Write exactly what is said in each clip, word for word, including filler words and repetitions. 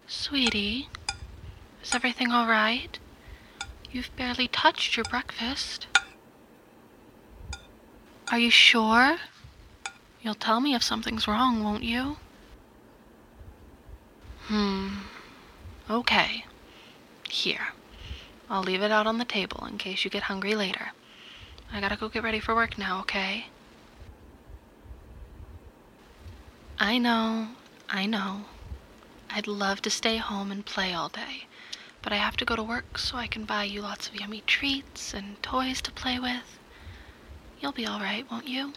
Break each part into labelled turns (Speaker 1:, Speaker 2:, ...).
Speaker 1: Sweetie, is everything all right? You've barely touched your breakfast. Are you sure? You'll tell me if something's wrong, won't you? Hmm. Okay. Here. I'll leave it out on the table in case you get hungry later. I gotta go get ready for work now, okay? I know. I know. I'd love to stay home and play all day, but I have to go to work so I can buy you lots of yummy treats and toys to play with. You'll be all right, won't you?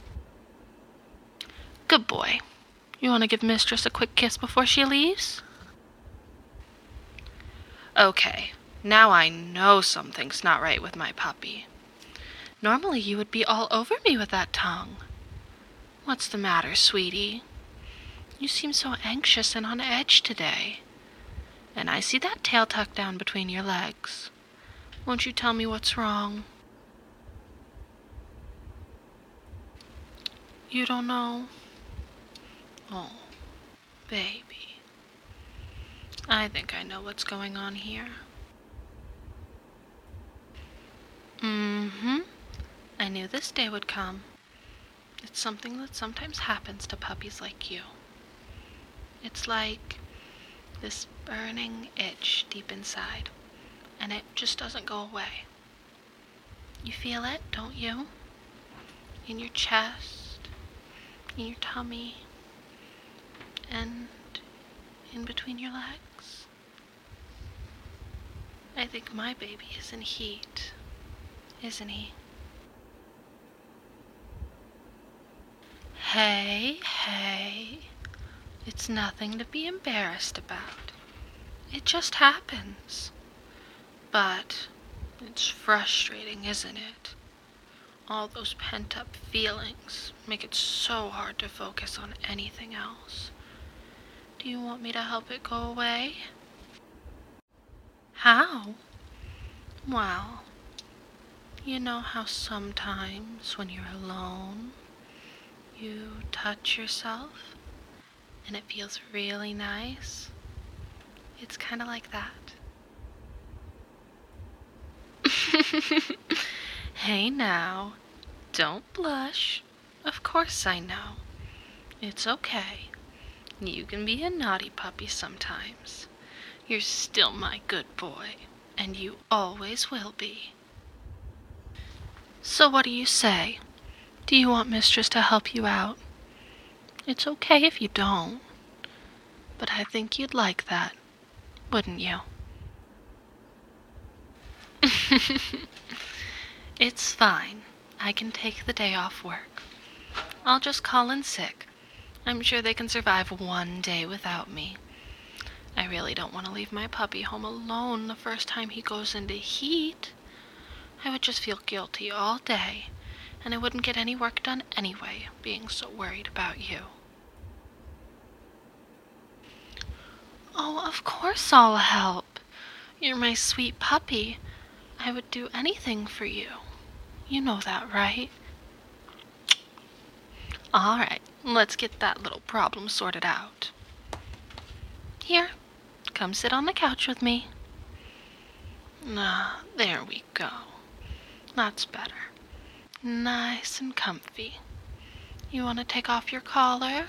Speaker 1: Good boy. You want to give Mistress a quick kiss before she leaves? Okay, now I know something's not right with my puppy. Normally you would be all over me with that tongue. What's the matter, sweetie? You seem so anxious and on edge today. And I see that tail tucked down between your legs. Won't you tell me what's wrong? You don't know? Oh, baby. I think I know what's going on here. Mm-hmm. I knew this day would come. It's something that sometimes happens to puppies like you. It's like this burning itch deep inside, and it just doesn't go away. You feel it, don't you? In your chest, in your tummy, and in between your legs. I think my baby is in heat, isn't he? Hey, hey. It's nothing to be embarrassed about. It just happens. But it's frustrating, isn't it? All those pent-up feelings make it so hard to focus on anything else. Do you want me to help it go away? How? Well, you know how sometimes when you're alone, you touch yourself and it feels really nice? It's kind of like that. Hey now, don't blush. Of course I know. It's okay. You can be a naughty puppy sometimes. You're still my good boy, and you always will be. So what do you say? Do you want Mistress to help you out? It's okay if you don't, but I think you'd like that, wouldn't you? It's fine. I can take the day off work. I'll just call in sick. I'm sure they can survive one day without me. I really don't want to leave my puppy home alone the first time he goes into heat. I would just feel guilty all day, and I wouldn't get any work done anyway, being so worried about you. Oh, of course I'll help. You're my sweet puppy. I would do anything for you. You know that, right? All right, let's get that little problem sorted out. Here, come sit on the couch with me. Ah, there we go. That's better. Nice and comfy. You want to take off your collar?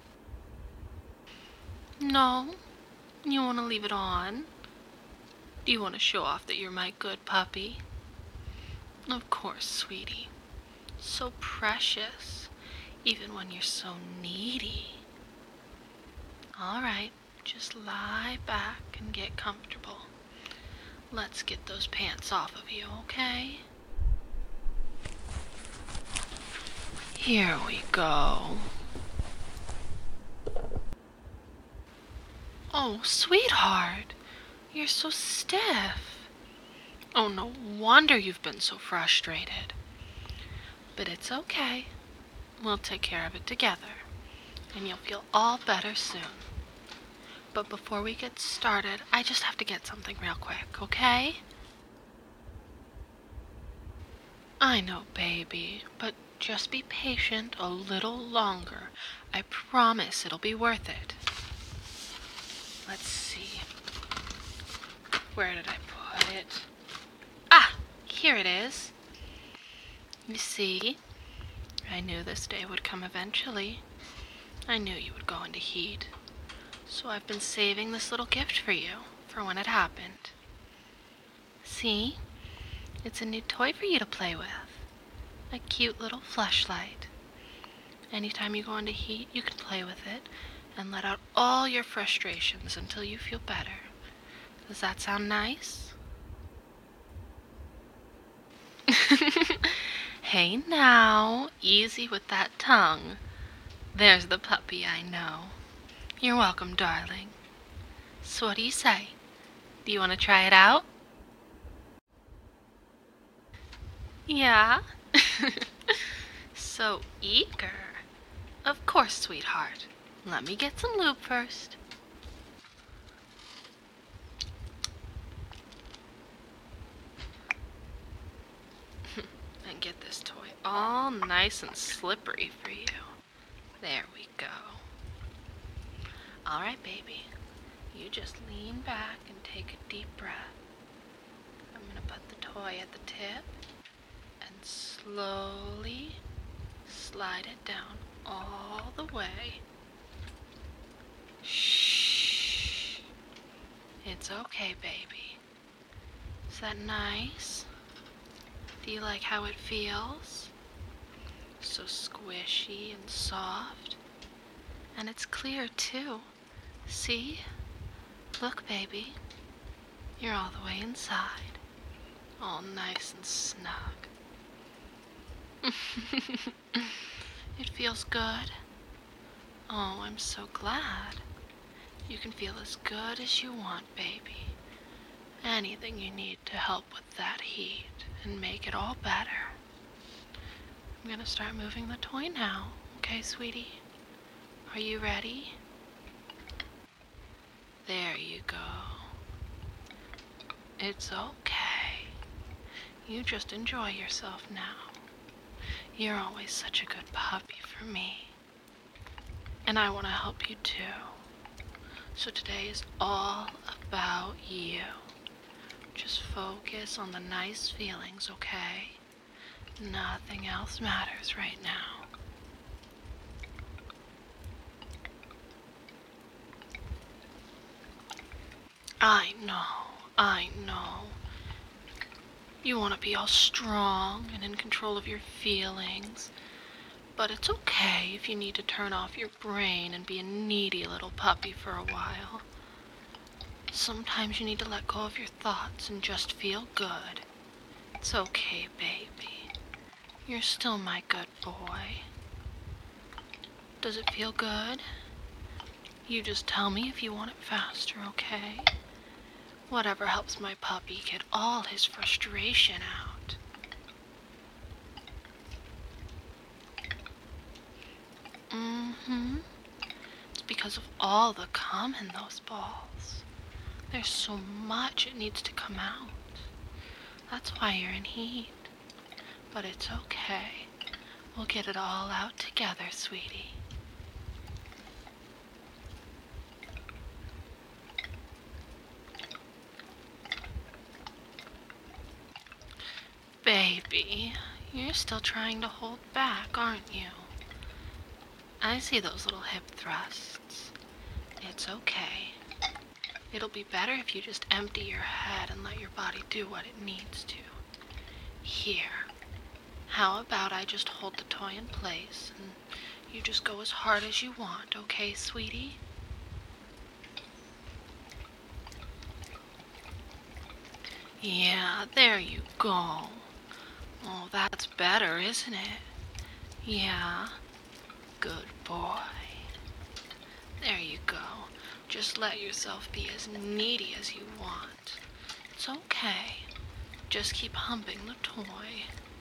Speaker 1: No? You want to leave it on? Do you want to show off that you're my good puppy? Of course, sweetie. So precious, even when you're so needy. All right, just lie back and get comfortable. Let's get those pants off of you, okay? Here we go. Oh, sweetheart, you're so stiff. Oh, no wonder you've been so frustrated. But it's okay. We'll take care of it together, and you'll feel all better soon. But before we get started, I just have to get something real quick, okay? I know, baby, but just be patient a little longer. I promise it'll be worth it. Let's see. Where did I put it? Ah! Here it is. You see, I knew this day would come eventually. I knew you would go into heat. So I've been saving this little gift for you, for when it happened. See? It's a new toy for you to play with. A cute little fleshlight. Anytime you go into heat, you can play with it and let out all your frustrations until you feel better. Does that sound nice? Hey now, easy with that tongue. There's the puppy I know. You're welcome, darling. So what do you say? Do you want to try it out? Yeah? So eager. Of course, sweetheart. Let me get some lube first. And get this toy all nice and slippery for you. There we go. All right, baby. You just lean back and take a deep breath. I'm going to put the toy at the tip and slowly slide it down all the way. Shh. It's okay, baby. Is that nice? Do you like how it feels? So squishy and soft. And it's clear too. See? Look, baby. You're all the way inside. All nice and snug. It feels good. Oh, I'm so glad. You can feel as good as you want, baby. Anything you need to help with that heat and make it all better. I'm gonna start moving the toy now. Okay, sweetie? Are you ready? There you go. It's okay. You just enjoy yourself now. You're always such a good puppy for me. And I want to help you too. So today is all about you. Just focus on the nice feelings, okay? Nothing else matters right now. I know, I know. You want to be all strong and in control of your feelings. But it's okay if you need to turn off your brain and be a needy little puppy for a while. Sometimes you need to let go of your thoughts and just feel good. It's okay, baby. You're still my good boy. Does it feel good? You just tell me if you want it faster, okay? Whatever helps my puppy get all his frustration out. Mm-hmm. It's because of all the cum in those balls. There's so much it needs to come out. That's why you're in heat. But it's okay. We'll get it all out together, sweetie. Baby, you're still trying to hold back, aren't you? I see those little hip thrusts. It's okay. It'll be better if you just empty your head and let your body do what it needs to. Here. How about I just hold the toy in place and you just go as hard as you want, okay, sweetie? Yeah, there you go. Oh, that's better, isn't it? Yeah. Good boy. There you go. Just let yourself be as needy as you want. It's okay. Just keep humping the toy.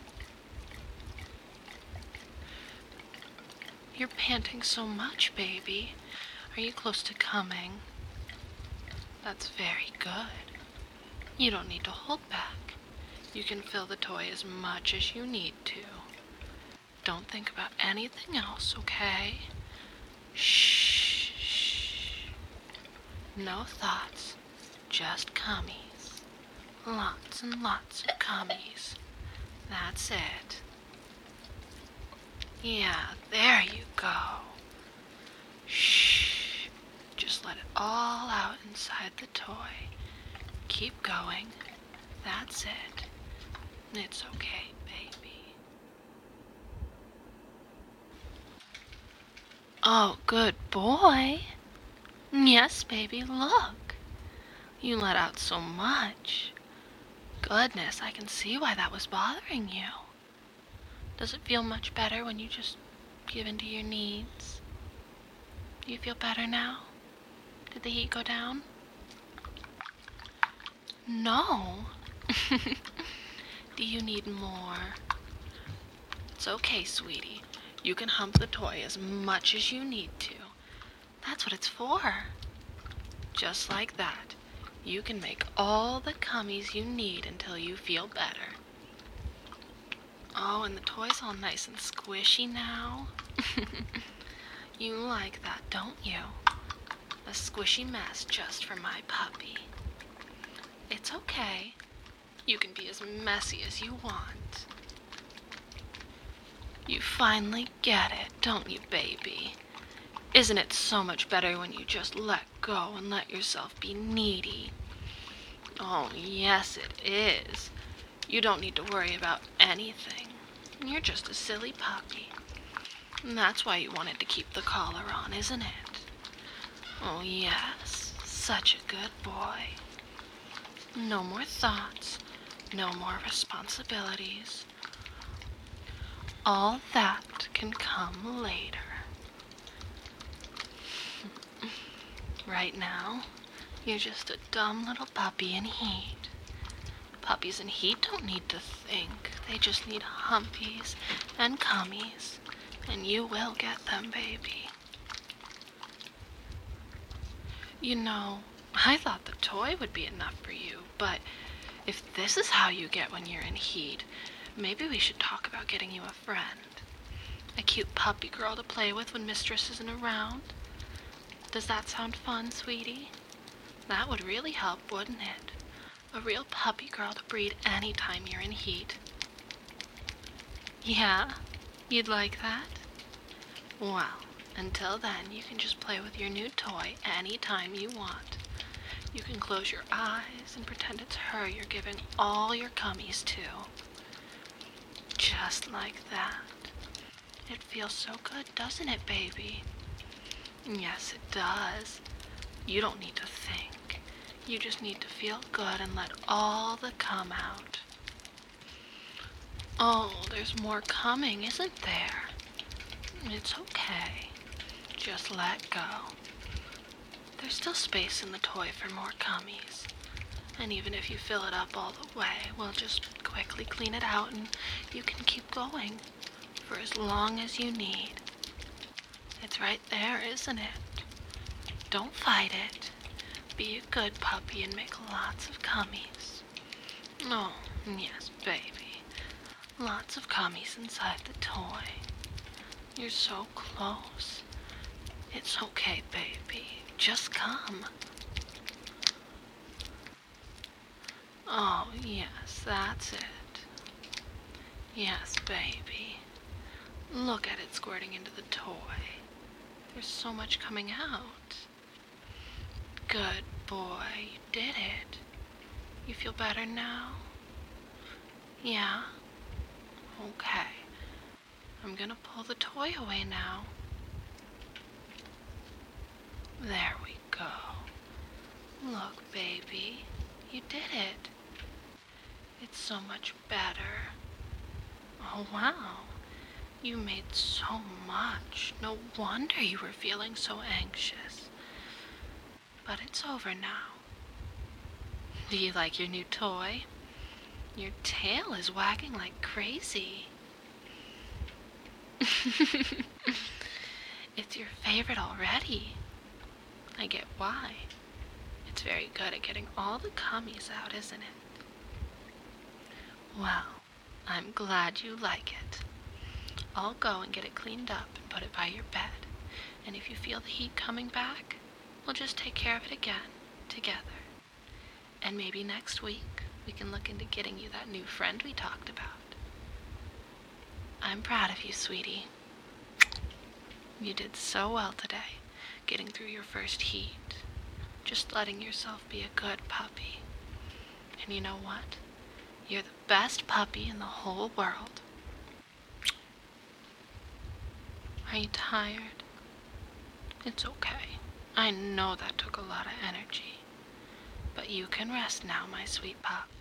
Speaker 1: You're panting so much, baby. Are you close to coming? That's very good. You don't need to hold back. You can fill the toy as much as you need to. Don't think about anything else, okay? Shh. No thoughts, just cummies. Lots and lots of cummies. That's it. Yeah, there you go. Shh. Just let it all out inside the toy. Keep going. That's it. It's okay, baby. Oh, good boy. Yes, baby, look. You let out so much. Goodness, I can see why that was bothering you. Does it feel much better when you just give in to your needs? Do you feel better now? Did the heat go down? No. Do you need more? It's okay, sweetie. You can hump the toy as much as you need to. That's what it's for. Just like that. You can make all the cummies you need until you feel better. Oh, and the toy's all nice and squishy now. You like that, don't you? A squishy mess just for my puppy. It's okay. You can be as messy as you want. You finally get it, don't you, baby? Isn't it so much better when you just let go and let yourself be needy? Oh, yes, it is. You don't need to worry about anything. You're just a silly puppy. And that's why you wanted to keep the collar on, isn't it? Oh, yes, such a good boy. No more thoughts, no more responsibilities. All that can come later. Right now, you're just a dumb little puppy in heat. Puppies in heat don't need to think. They just need humpies and cummies. And you will get them, baby. You know, I thought the toy would be enough for you, but if this is how you get when you're in heat, maybe we should talk about getting you a friend. A cute puppy girl to play with when Mistress isn't around. Does that sound fun, sweetie? That would really help, wouldn't it? A real puppy girl to breed anytime you're in heat. Yeah? You'd like that? Well, until then, you can just play with your new toy anytime you want. You can close your eyes and pretend it's her you're giving all your cummies to. Just like that. It feels so good, doesn't it, baby? Yes, it does. You don't need to think. You just need to feel good and let all the cum out. Oh, there's more coming, isn't there? It's okay. Just let go. There's still space in the toy for more cummies. And even if you fill it up all the way, we'll just quickly clean it out and you can keep going for as long as you need. It's right there, isn't it? Don't fight it. Be a good puppy and make lots of cummies. Oh, yes, baby. Lots of cummies inside the toy. You're so close. It's okay, baby. Just come. Oh, yes, that's it. Yes, baby. Look at it squirting into the toy. There's so much coming out. Good boy, you did it. You feel better now? Yeah? Okay. I'm gonna pull the toy away now. There we go. Look, baby, you did it. It's so much better. Oh, wow. You made so much. No wonder you were feeling so anxious. But it's over now. Do you like your new toy? Your tail is wagging like crazy. It's your favorite already. I get why. It's very good at getting all the cummies out, isn't it? Well, I'm glad you like it. I'll go and get it cleaned up and put it by your bed. And if you feel the heat coming back, we'll just take care of it again, together. And maybe next week, we can look into getting you that new friend we talked about. I'm proud of you, sweetie. You did so well today, getting through your first heat. Just letting yourself be a good puppy. And you know what? You're the best puppy in the whole world. Are you tired? It's okay. I know that took a lot of energy. But you can rest now, my sweet pup.